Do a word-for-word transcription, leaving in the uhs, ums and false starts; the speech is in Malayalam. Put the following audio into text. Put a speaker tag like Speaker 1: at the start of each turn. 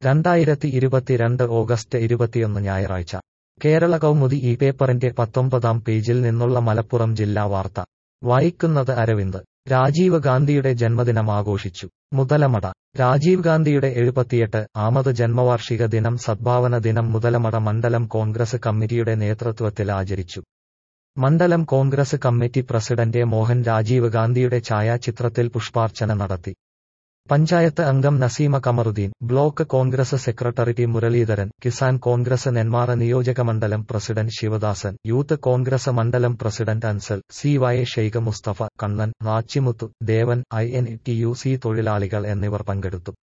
Speaker 1: രണ്ടായിരത്തി ഇരുപത്തിരണ്ട് ഓഗസ്റ്റ് ഇരുപത്തിയൊന്ന് ഞായറാഴ്ച കേരള കൗമുദി ഈ പേപ്പറിന്റെ പത്തൊമ്പതാം പേജിൽ നിന്നുള്ള മലപ്പുറം ജില്ലാ വാർത്ത വായിക്കുന്നത് അരവിന്ദ്. രാജീവ് ഗാന്ധിയുടെ ജന്മദിനം ആഘോഷിച്ചു. മുതലമട. രാജീവ് ഗാന്ധിയുടെ എഴുപത്തിയെട്ട് ആമത് ജന്മവാർഷിക ദിനം സദ്ഭാവന ദിനം മുതലമട മണ്ഡലം കോൺഗ്രസ് കമ്മിറ്റിയുടെ നേതൃത്വത്തിൽ ആചരിച്ചു. മണ്ഡലം കോൺഗ്രസ് കമ്മിറ്റി പ്രസിഡന്റ് മോഹൻ രാജീവ് ഗാന്ധിയുടെ ഛായാചിത്രത്തിൽ പുഷ്പാർച്ചന നടത്തി. പഞ്ചായത്ത് അംഗം Naseema Kamaruddin, block Congress secretary T Muraleedharan, Kisan Congress Nenmara നിയോജകമണ്ഡലം പ്രസിഡന്റ് ശിവദാസൻ, യൂത്ത് കോൺഗ്രസ് മണ്ഡലം president Ansal, C Y Sheikh Mustafa, Kannan, Rachimuthu, Devan, I N T U C തൊഴിലാളികൾ എന്നിവർ പങ്കെടുത്തു.